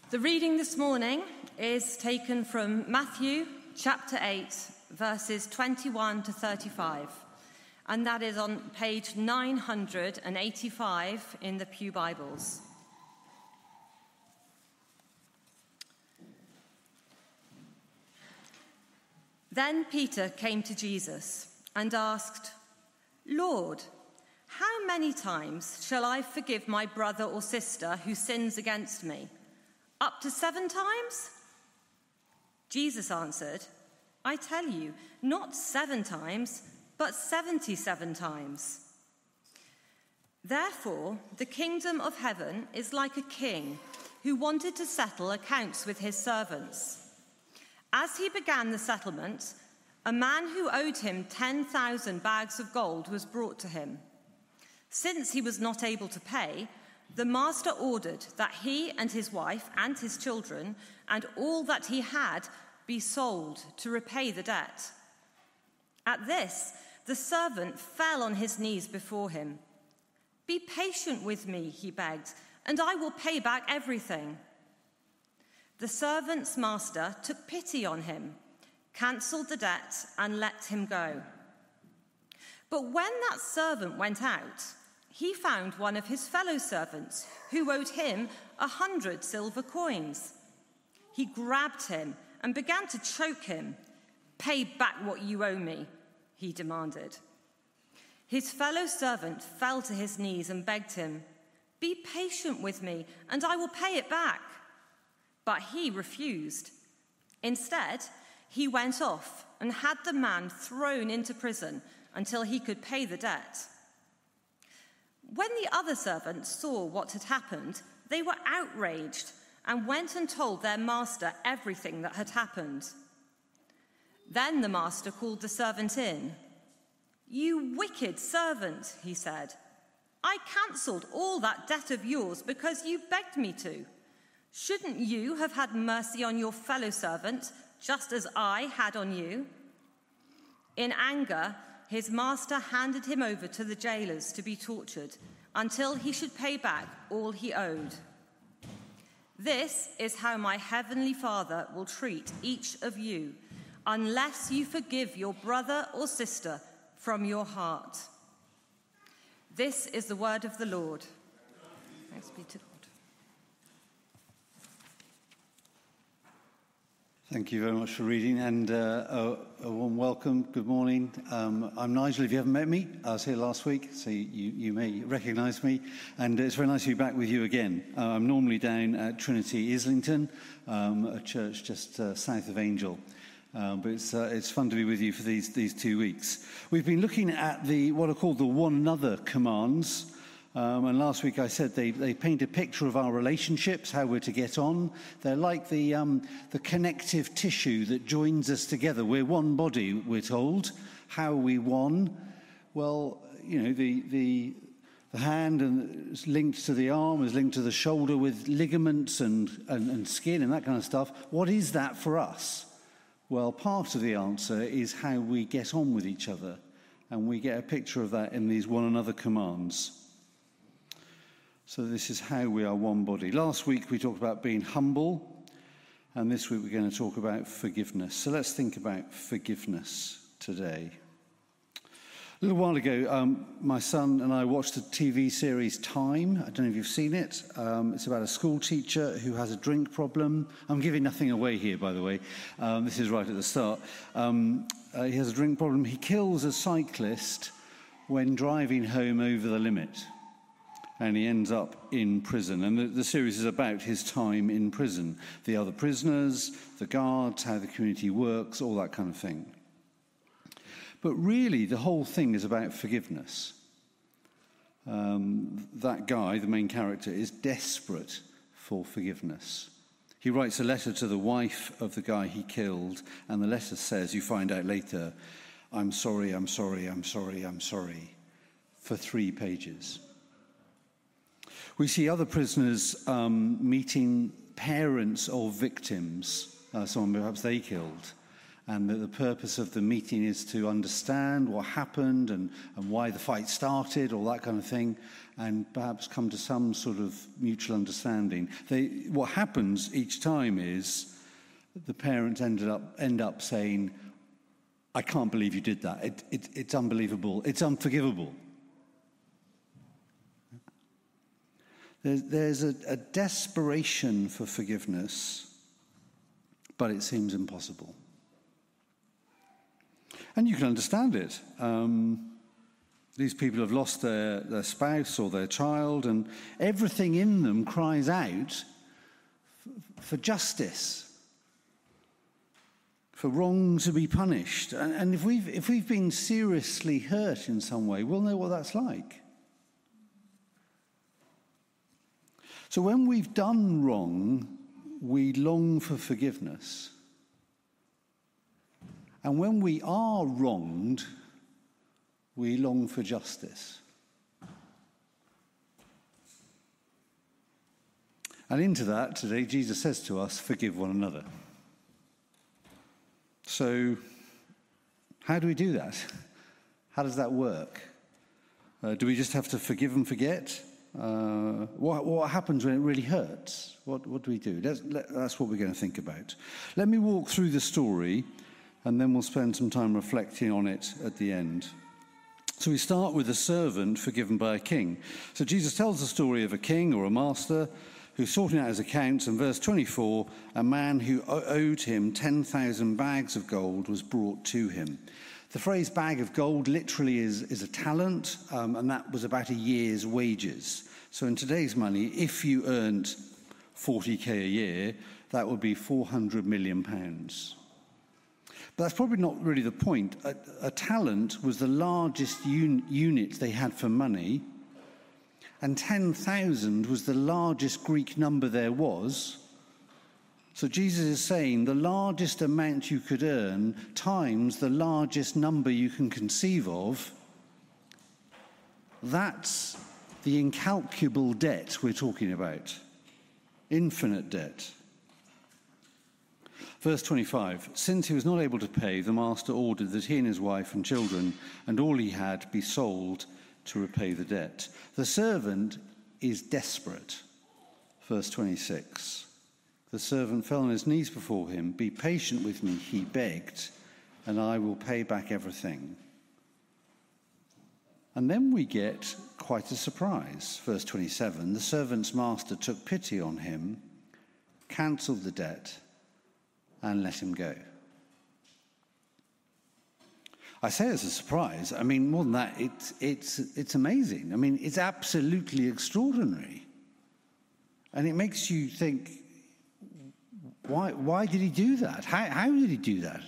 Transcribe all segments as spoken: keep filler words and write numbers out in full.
The reading this morning is taken from Matthew chapter eight, verses twenty-one to thirty-five, and that is on page nine hundred eighty-five in the Pew Bibles. Then Peter came to Jesus and asked, "Lord, how many times shall I forgive my brother or sister who sins against me? Up to seven times?" Jesus answered, "I tell you, not seven times, but seventy-seven times." Therefore, the kingdom of heaven is like a king who wanted to settle accounts with his servants. As he began the settlement, a man who owed him ten thousand bags of gold was brought to him. Since he was not able to pay, the master ordered that he and his wife and his children and all that he had be sold to repay the debt. At this, the servant fell on his knees before him. "Be patient with me," he begged, "and I will pay back everything." The servant's master took pity on him, cancelled the debt, and let him go. But when that servant went out, he found one of his fellow servants who owed him a hundred silver coins. He grabbed him and began to choke him. "Pay back what you owe me," he demanded. His fellow servant fell to his knees and begged him, "Be patient with me, and I will pay it back." But he refused. Instead, he went off and had the man thrown into prison until he could pay the debt. When the other servants saw what had happened, they were outraged and went and told their master everything that had happened. Then the master called the servant in. "You wicked servant," he said. "I cancelled all that debt of yours because you begged me to. Shouldn't you have had mercy on your fellow servant, just as I had on you?" In anger, his master handed him over to the jailers to be tortured until he should pay back all he owed. This is how my heavenly Father will treat each of you, unless you forgive your brother or sister from your heart. This is the word of the Lord. Thanks be to God. Thank you very much for reading, and uh, a, a warm welcome. Good morning. Um, I'm Nigel. If you haven't met me, I was here last week, so you, you may recognise me. And it's very nice to be back with you again. Uh, I'm normally down at Trinity Islington, um, a church just uh, south of Angel. Um, but it's, uh, it's fun to be with you for these, these two weeks. We've been looking at the what are called the one another commands. Um, and last week I said they, they paint a picture of our relationships, how we're to get on. They're like the, um, the connective tissue that joins us together. We're one body, we're told. How are we one? Well, you know, the, the, the hand and is linked to the arm, is linked to the shoulder with ligaments and, and, and skin and that kind of stuff. What is that for us? Well, part of the answer is how we get on with each other. And we get a picture of that in these one another commands. So this is how we are one body. Last week we talked about being humble, and this week we're going to talk about forgiveness. So let's think about forgiveness today. A little while ago, um, my son and I watched the T V series Time. I don't know if you've seen it. Um, it's about a school teacher who has a drink problem. I'm giving nothing away here, by the way. Um, this is right at the start. Um, uh, he has a drink problem. He kills a cyclist when driving home over the limit. And he ends up in prison. And the, the series is about his time in prison. The other prisoners, the guards, how the community works, all that kind of thing. But really, the whole thing is about forgiveness. Um, that guy, the main character, is desperate for forgiveness. He writes a letter to the wife of the guy he killed, and the letter says, you find out later, "I'm sorry, I'm sorry, I'm sorry, I'm sorry," for three pages. We see other prisoners um, meeting parents of victims, uh, someone perhaps they killed, and that the purpose of the meeting is to understand what happened and, and why the fight started, all that kind of thing, and perhaps come to some sort of mutual understanding. They, what happens each time is the parents ended up end up saying, I can't believe you did that. It, it, it's unbelievable. It's unforgivable. There's, there's a, a desperation for forgiveness, but it seems impossible. And you can understand it. Um, these people have lost their, their spouse or their child, and everything in them cries out for, for justice, for wrong to be punished. And, and if we've, if we've been seriously hurt in some way, we'll know what that's like. So when we've done wrong, we long for forgiveness. And when we are wronged, we long for justice. And into that, today, Jesus says to us, forgive one another. So, how do we do that? How does that work? Uh, do we just have to forgive and forget? Uh, what, what happens when it really hurts? What, what do we do? That's, that's what we're going to think about. Let me walk through the story, and then we'll spend some time reflecting on it at the end. So we start with a servant forgiven by a king. So Jesus tells the story of a king or a master who's sorting out his accounts, and verse twenty-four, a man who owed him ten thousand bags of gold was brought to him. The phrase bag of gold literally is, is a talent, um, and that was about a year's wages. So in today's money, if you earned forty k a year, that would be four hundred million pounds. But that's probably not really the point. A, a talent was the largest un, unit they had for money, and ten thousand was the largest Greek number there was. So Jesus is saying the largest amount you could earn times the largest number you can conceive of, that's the incalculable debt we're talking about. Infinite debt. Verse twenty-five, since he was not able to pay, the master ordered that he and his wife and children and all he had be sold to repay the debt. The servant is desperate. Verse twenty-six. The servant fell on his knees before him. Be patient with me, he begged, and I will pay back everything. And then we get quite a surprise. Verse twenty-seven. The servant's master took pity on him, cancelled the debt, and let him go. I say it's a surprise. I mean, more than that, it's, it's, it's amazing. I mean, it's absolutely extraordinary. And it makes you think, why, why did he do that? How, how did he do that?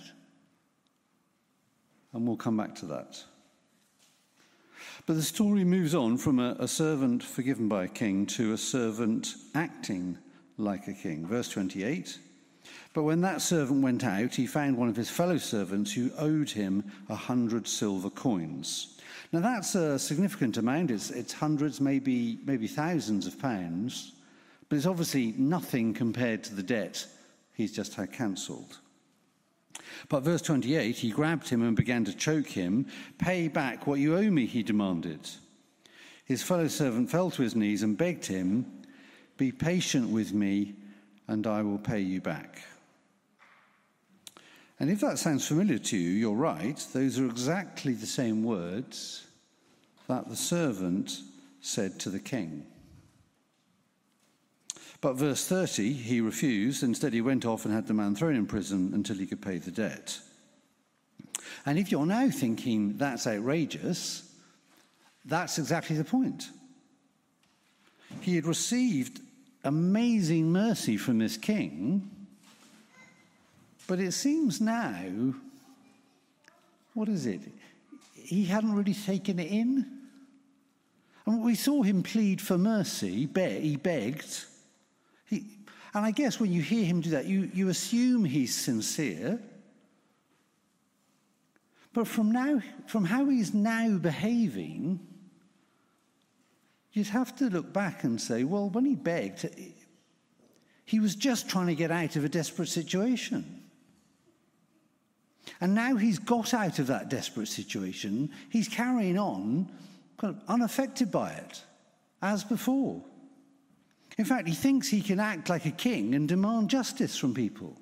And we'll come back to that. But the story moves on from a, a servant forgiven by a king to a servant acting like a king. Verse twenty-eight. But when that servant went out, he found one of his fellow servants who owed him a hundred silver coins. Now that's a significant amount. It's, it's hundreds, maybe, maybe thousands of pounds. But it's obviously nothing compared to the debt he's just had cancelled. But verse twenty-eight, he grabbed him and began to choke him. Pay back what you owe me, he demanded. His fellow servant fell to his knees and begged him, be patient with me and I will pay you back. And if that sounds familiar to you, you're right. Those are exactly the same words that the servant said to the king. But verse thirty, he refused. Instead, he went off and had the man thrown in prison until he could pay the debt. And if you're now thinking that's outrageous, that's exactly the point. He had received amazing mercy from this king, but it seems now, what is it? He hadn't really taken it in. And we saw him plead for mercy, he begged. He, and I guess when you hear him do that, you, you assume he's sincere. But from now, from how he's now behaving, you'd have to look back and say, well, when he begged, he was just trying to get out of a desperate situation. And now he's got out of that desperate situation. He's carrying on kind of unaffected by it, as before. In fact, he thinks he can act like a king and demand justice from people.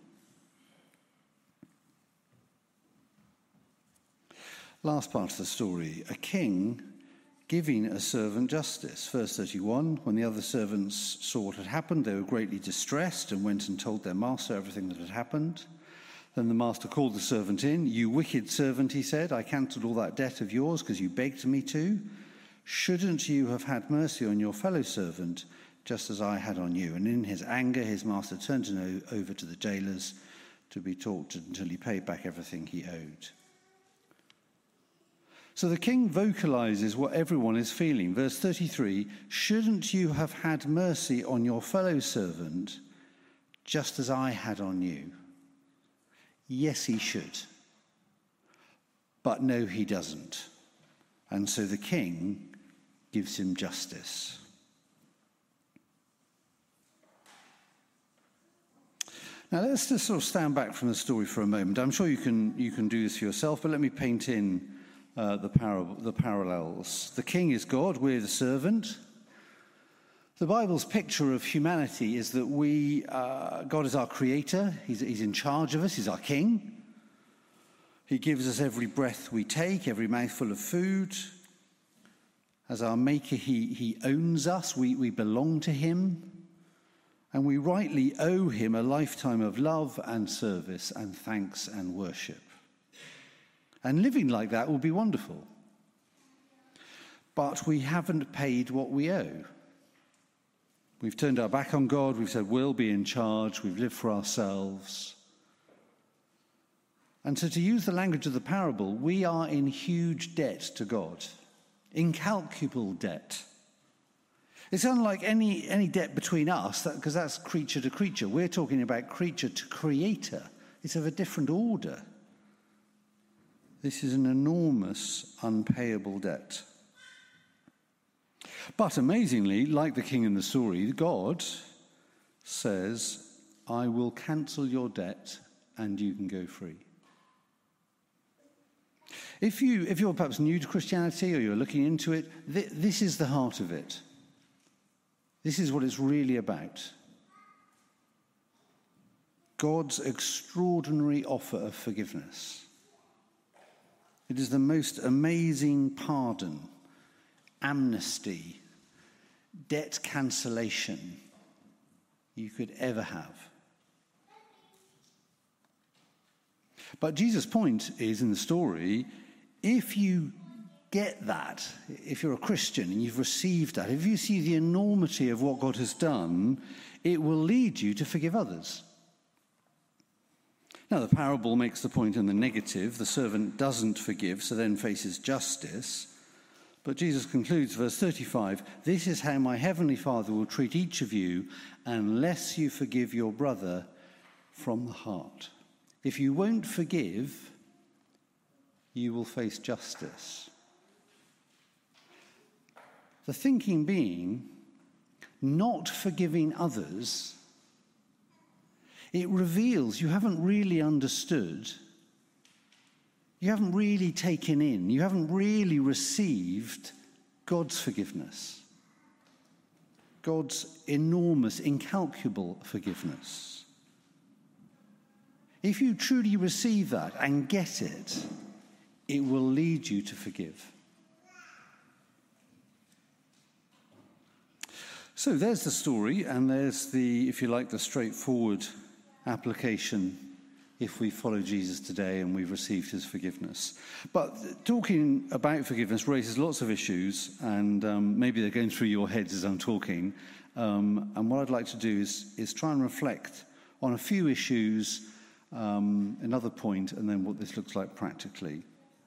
Last part of the story, a king giving a servant justice. Verse thirty-one, when the other servants saw what had happened, they were greatly distressed and went and told their master everything that had happened. Then the master called the servant in. You wicked servant, he said, I cancelled all that debt of yours because you begged me to. Shouldn't you have had mercy on your fellow servant, just as I had on you? And in his anger, his master turned him over to the jailers to be tortured until he paid back everything he owed. So the king vocalizes what everyone is feeling. Verse thirty-three, shouldn't you have had mercy on your fellow servant, just as I had on you? Yes, he should. But no, he doesn't. And so the king gives him justice. Now let's just sort of stand back from the story for a moment. I'm sure you can you can do this for yourself, but let me paint in uh, the, par- the parallels. The king is God, we're the servant. The Bible's picture of humanity is that we, uh, God is our creator, he's, he's in charge of us, he's our king. He gives us every breath we take, every mouthful of food. As our maker, he, he owns us, we, we belong to him. And we rightly owe him a lifetime of love and service and thanks and worship. And living like that will be wonderful. But we haven't paid what we owe. We've turned our back on God, we've said we'll be in charge, we've lived for ourselves. And so to use the language of the parable, we are in huge debt to God, incalculable debt. It's unlike any, any debt between us, because that, that's creature to creature. We're talking about creature to creator. It's of a different order. This is an enormous, unpayable debt. But amazingly, like the king in the story, God says, I will cancel your debt and you can go free. If, you, if you're perhaps new to Christianity or you're looking into it, th- this is the heart of it. This is what it's really about. God's extraordinary offer of forgiveness. It is the most amazing pardon, amnesty, debt cancellation you could ever have. But Jesus' point is in the story, if you get that, if you're a Christian and you've received that, if you see the enormity of what God has done, it will lead you to forgive others. Now, the parable makes the point in the negative. The servant doesn't forgive, so then faces justice. But Jesus concludes, verse thirty-five, this is how my heavenly Father will treat each of you unless you forgive your brother from the heart. If you won't forgive, you will face justice. The thinking being, not forgiving others, it reveals you haven't really understood, you haven't really taken in, you haven't really received God's forgiveness, God's enormous, incalculable forgiveness. If you truly receive that and get it, it will lead you to forgive. So there's the story, and there's the, if you like, the straightforward application if we follow Jesus today and we've received his forgiveness. But talking about forgiveness raises lots of issues, and um, maybe they're going through your heads as I'm talking. Um, and what I'd like to do is, is try and reflect on a few issues, um, another point, and then what this looks like practically.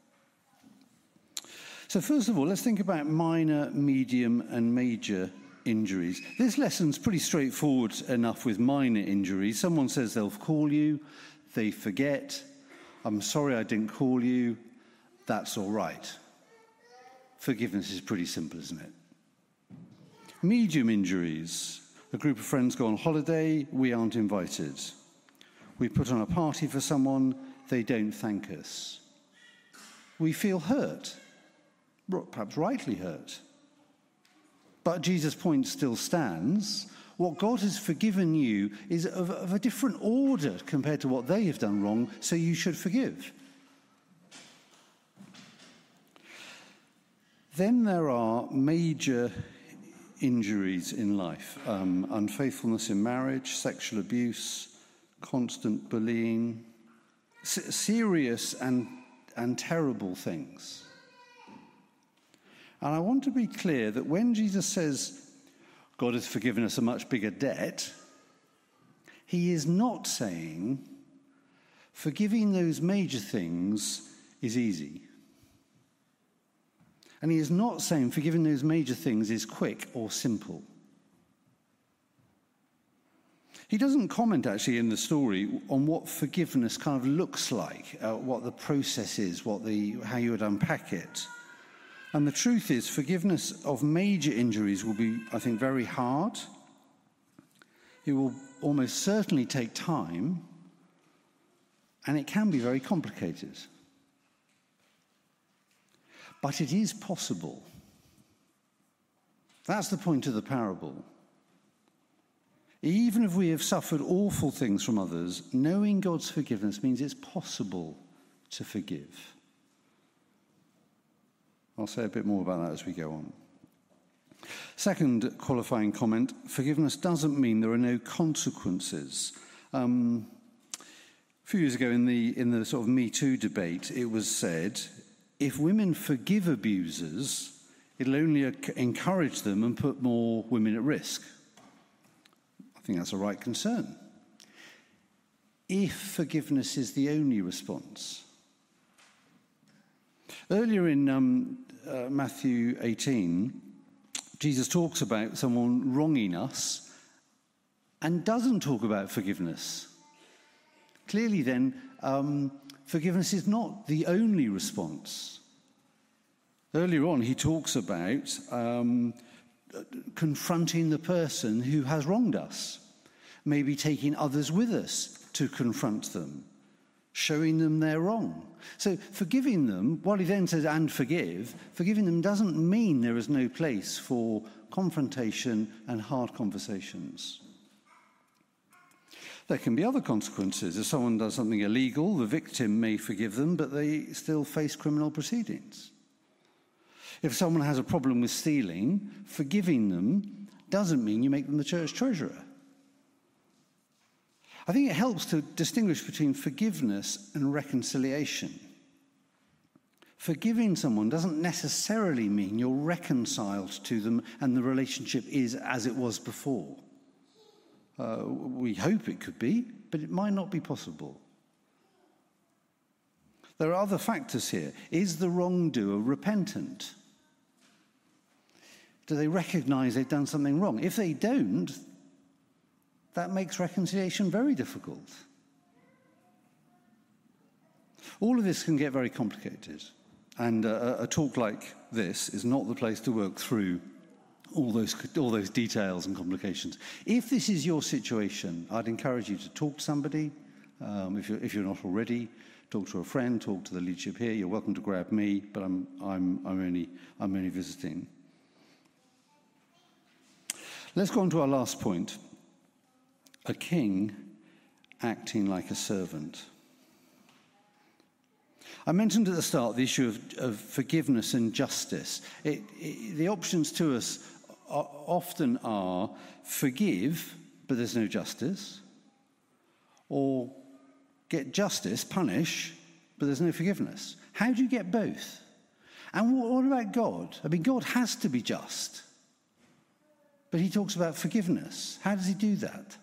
So first of all, let's think about minor, medium, and major injuries. This lesson's pretty straightforward enough with minor injuries. Someone says they'll call you, they forget. I'm sorry I didn't call you. That's all right. Forgiveness is pretty simple, isn't it? Medium injuries. A group of friends go on holiday, we aren't invited. We put on a party for someone, they don't thank us. We feel hurt, perhaps rightly hurt. But Jesus' point still stands. What God has forgiven you is of, of a different order compared to what they have done wrong, so you should forgive. Then there are major injuries in life. Um, unfaithfulness in marriage, sexual abuse, constant bullying, s- serious and, and terrible things. And I want to be clear that when Jesus says God has forgiven us a much bigger debt, he is not saying forgiving those major things is easy. And he is not saying forgiving those major things is quick or simple. He doesn't comment actually in the story on what forgiveness kind of looks like, uh, what the process is, what the how you would unpack it. And the truth is, forgiveness of major injuries will be, I think, very hard. It will almost certainly take time, and it can be very complicated. But it is possible. That's the point of the parable. Even if we have suffered awful things from others, knowing God's forgiveness means it's possible to forgive. I'll say a bit more about that as we go on. Second qualifying comment, forgiveness doesn't mean there are no consequences. Um, a few years ago in the, in the sort of Me Too debate, it was said, if women forgive abusers, it'll only encourage them and put more women at risk. I think that's a right concern. If forgiveness is the only response. Earlier in um, uh, Matthew eighteen, Jesus talks about someone wronging us and doesn't talk about forgiveness. Clearly then, um, forgiveness is not the only response. Earlier on, he talks about um, confronting the person who has wronged us, maybe taking others with us to confront them, showing them they're wrong. So forgiving them, while he then says, and forgive, forgiving them doesn't mean there is no place for confrontation and hard conversations. There can be other consequences. If someone does something illegal, the victim may forgive them, but they still face criminal proceedings. If someone has a problem with stealing, forgiving them doesn't mean you make them the church treasurer. I think it helps to distinguish between forgiveness and reconciliation. Forgiving someone doesn't necessarily mean you're reconciled to them and the relationship is as it was before. Uh, we hope it could be, but it might not be possible. There are other factors here. Is the wrongdoer repentant? Do they recognize they've done something wrong? If they don't, that makes reconciliation very difficult. All of this can get very complicated, and uh, a talk like this is not the place to work through all those all those details and complications. If this is your situation, I'd encourage you to talk to somebody. Um, if you're if you're not already, talk to a friend, talk to the leadership here. You're welcome to grab me, but I'm I'm I'm only I'm only visiting. Let's go on to our last point. A king acting like a servant. I mentioned at the start the issue of, of forgiveness and justice. It, it, the options to us are, often are forgive, but there's no justice, or get justice, punish, but there's no forgiveness. How do you get both? And what, what about God? I mean, God has to be just, but he talks about forgiveness. How does he do that?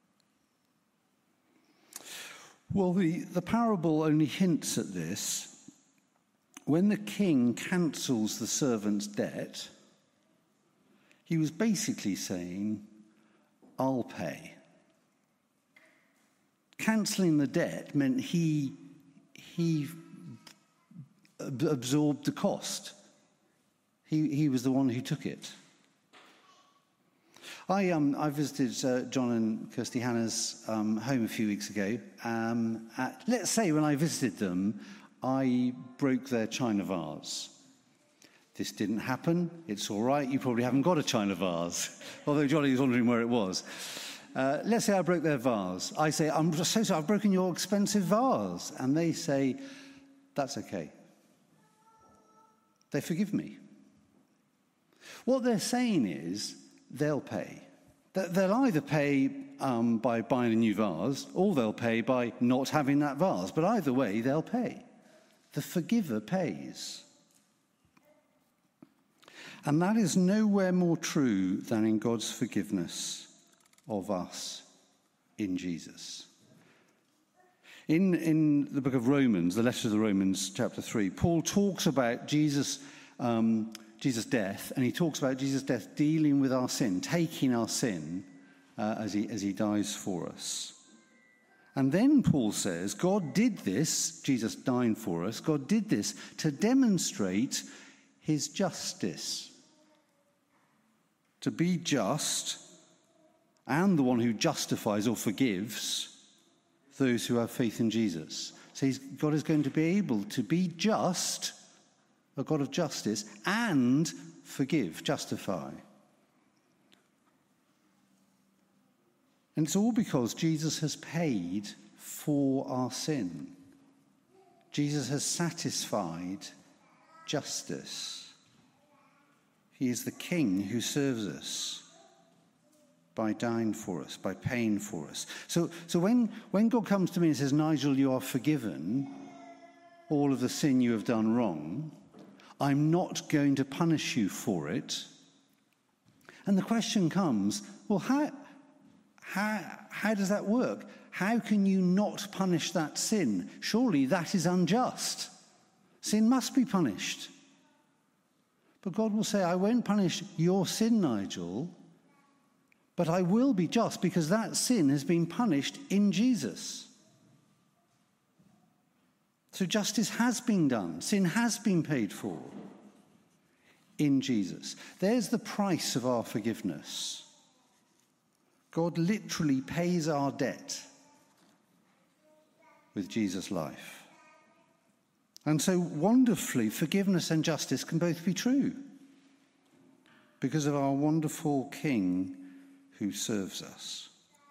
Well, the, the parable only hints at this. When the king cancels the servant's debt, he was basically saying, I'll pay. Cancelling the debt meant he, he absorbed the cost. He, he was the one who took it. I um I visited uh, John and Kirsty Hannah's um, home a few weeks ago. Um, at, let's say when I visited them, I broke their china vase. This didn't happen. It's all right. You probably haven't got a china vase, although Johnny was wondering where it was. Uh, let's say I broke their vase. I say, I'm so sorry, I've broken your expensive vase. And they say, that's okay. They forgive me. What they're saying is, they'll pay. They'll either pay um, by buying a new vase, or they'll pay by not having that vase. But either way, they'll pay. The forgiver pays. And that is nowhere more true than in God's forgiveness of us in Jesus. In, in the book of Romans, the letter to the Romans, chapter three, Paul talks about Jesus' um, Jesus' death, and he talks about Jesus' death dealing with our sin, taking our sin uh, as he as he dies for us. And then Paul says, God did this, Jesus dying for us, God did this to demonstrate his justice. To be just and the one who justifies or forgives those who have faith in Jesus. So he's, God is going to be able to be just, a God of justice, and forgive, justify. And it's all because Jesus has paid for our sin. Jesus has satisfied justice. He is the King who serves us by dying for us, by paying for us. So, so when, when God comes to me and says, Nigel, you are forgiven all of the sin you have done wrong, I'm not going to punish you for it. And the question comes, well, how, how, how does that work? How can you not punish that sin? Surely that is unjust. Sin must be punished. But God will say, I won't punish your sin, Nigel, but I will be just because that sin has been punished in Jesus. So justice has been done. Sin has been paid for in Jesus. There's the price of our forgiveness. God literally pays our debt with Jesus' life. And so wonderfully, forgiveness and justice can both be true because of our wonderful King who serves us.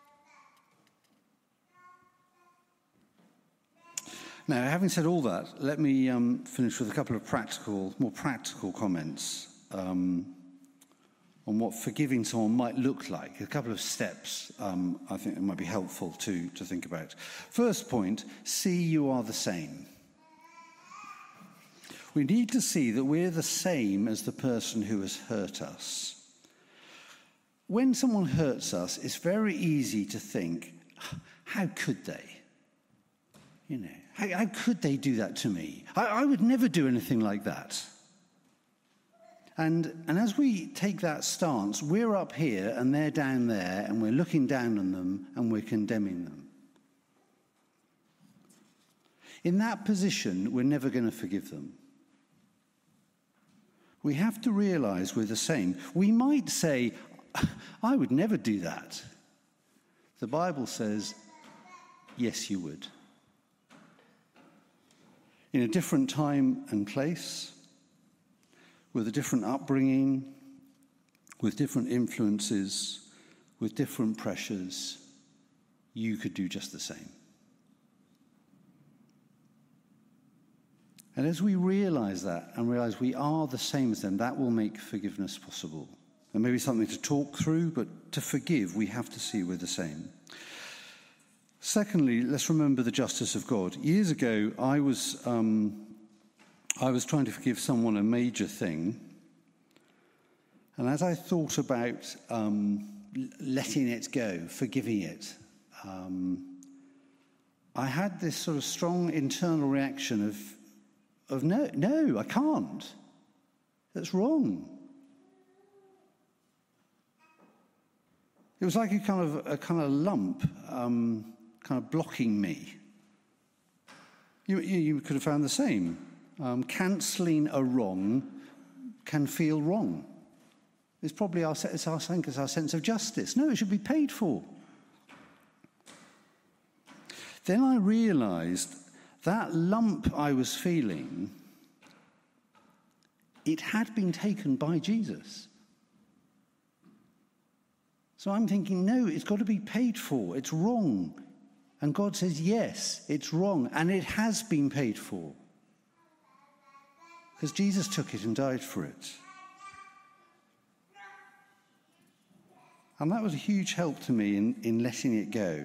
Now, having said all that, let me um, finish with a couple of practical, more practical comments um, on what forgiving someone might look like. A couple of steps um, I think it might be helpful to, to think about. First point, see you are the same. We need to see that we're the same as the person who has hurt us. When someone hurts us, it's very easy to think, how could they? You know, how, how could they do that to me? I, I would never do anything like that. And, and as we take that stance, we're up here and they're down there, and we're looking down on them and we're condemning them. In that position, we're never going to forgive them. We have to realize we're the same. We might say, I would never do that. The Bible says, yes, you would. In a different time and place, with a different upbringing, with different influences, with different pressures, you could do just the same. And as we realize that and realize we are the same as them, that will make forgiveness possible. And maybe something to talk through, but to forgive, we have to see we're the same. Secondly, let's remember the justice of God. Years ago, I was um, I was trying to forgive someone a major thing. And as I thought about um, letting it go, forgiving it, um, I had this sort of strong internal reaction of, of no, no, I can't. That's wrong. It was like a kind of a kind of lump, um, kind of blocking me. You, you could have found the same. Um, cancelling a wrong can feel wrong. It's probably our, it's our, I think it's our sense of justice. No, it should be paid for. Then I realised that lump I was feeling, it had been taken by Jesus. So I'm thinking, no, it's got to be paid for. It's wrong. And God says, yes, it's wrong. And it has been paid for. Because Jesus took it and died for it. And that was a huge help to me in, in letting it go.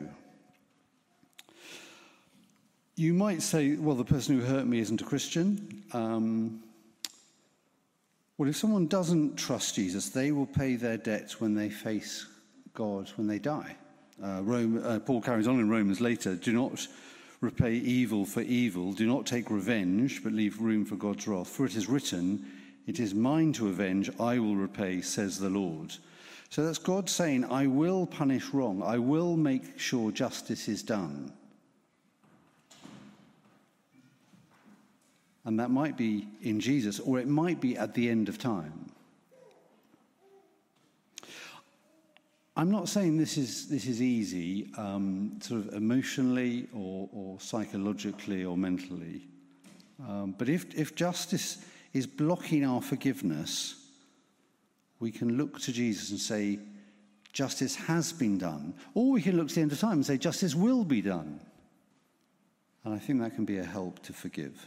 You might say, well, the person who hurt me isn't a Christian. Um, well, if someone doesn't trust Jesus, they will pay their debts when they face God, when they die. Uh, Rome, uh, Paul carries on in Romans later, do not repay evil for evil, do not take revenge, but leave room for God's wrath. For it is written, it is mine to avenge, I will repay, says the Lord. So that's God saying, I will punish wrong, I will make sure justice is done. And that might be in Jesus, or it might be at the end of time. I'm not saying this is this is easy, um, sort of emotionally or, or psychologically or mentally. Um, but if, if justice is blocking our forgiveness, we can look to Jesus and say, justice has been done. Or we can look to the end of time and say, justice will be done. And I think that can be a help to forgive.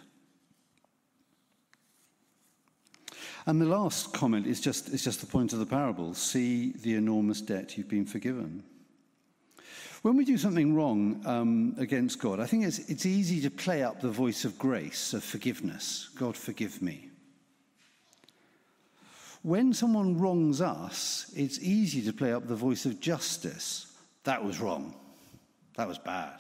And the last comment is just, is just the point of the parable. See the enormous debt you've been forgiven. When we do something wrong um, against God, I think it's, it's easy to play up the voice of grace, of forgiveness. God, forgive me. When someone wrongs us, it's easy to play up the voice of justice. That was wrong. That was bad.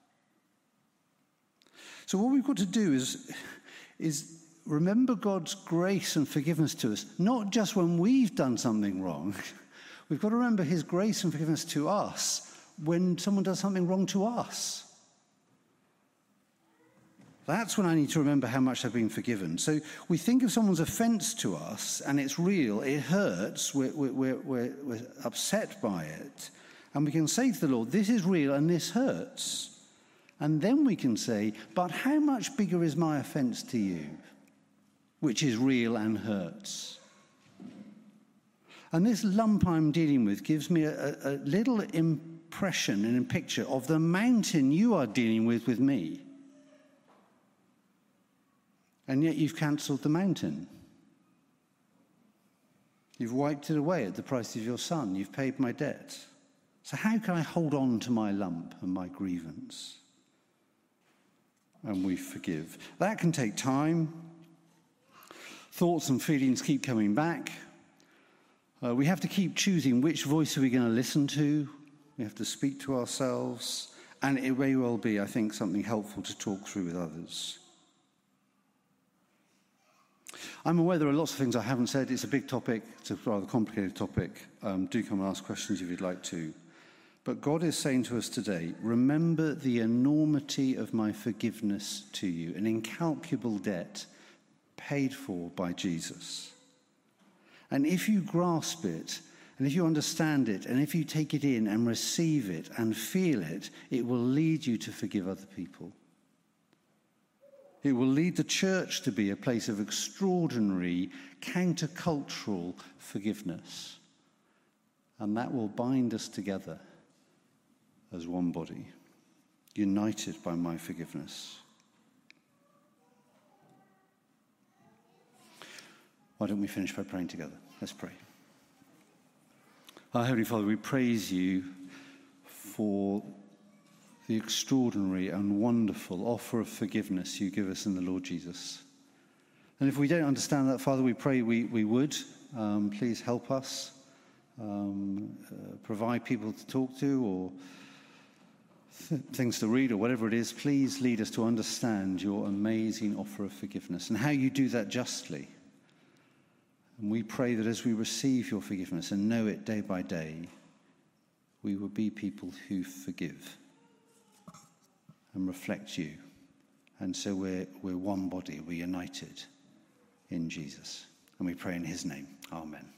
So what we've got to do is, is remember God's grace and forgiveness to us, not just when we've done something wrong. We've got to remember his grace and forgiveness to us when someone does something wrong to us. That's when I need to remember how much I've been forgiven. So we think of someone's offence to us, and it's real, it hurts, we're, we're, we're, we're upset by it, and we can say to the Lord, this is real and this hurts. And then we can say, but how much bigger is my offence to you? Which is real and hurts. And this lump I'm dealing with gives me a, a little impression and a picture of the mountain you are dealing with with me. And yet you've cancelled the mountain. You've wiped it away at the price of your son. You've paid my debt. So how can I hold on to my lump and my grievance? And we forgive. That can take time. Thoughts and feelings keep coming back. Uh, we have to keep choosing which voice are we going to listen to. We have to speak to ourselves. And it may well be, I think, something helpful to talk through with others. I'm aware there are lots of things I haven't said. It's a big topic. It's a rather complicated topic. Um, do come and ask questions if you'd like to. But God is saying to us today, remember the enormity of my forgiveness to you, an incalculable debt paid for by Jesus. And if you grasp it, and if you understand it, and if you take it in and receive it and feel it, it will lead you to forgive other people. It will lead the church to be a place of extraordinary, countercultural forgiveness. And that will bind us together as one body, united by my forgiveness. Why don't we finish by praying together? Let's pray. Our Heavenly Father, we praise you for the extraordinary and wonderful offer of forgiveness you give us in the Lord Jesus. And if we don't understand that, Father, we pray we, we would. Um, please help us. Um, uh, provide people to talk to or th- things to read or whatever it is. Please lead us to understand your amazing offer of forgiveness and how you do that justly. And we pray that as we receive your forgiveness and know it day by day, we will be people who forgive and reflect you. And so we're, we're one body, we're united in Jesus. And we pray in his name. Amen.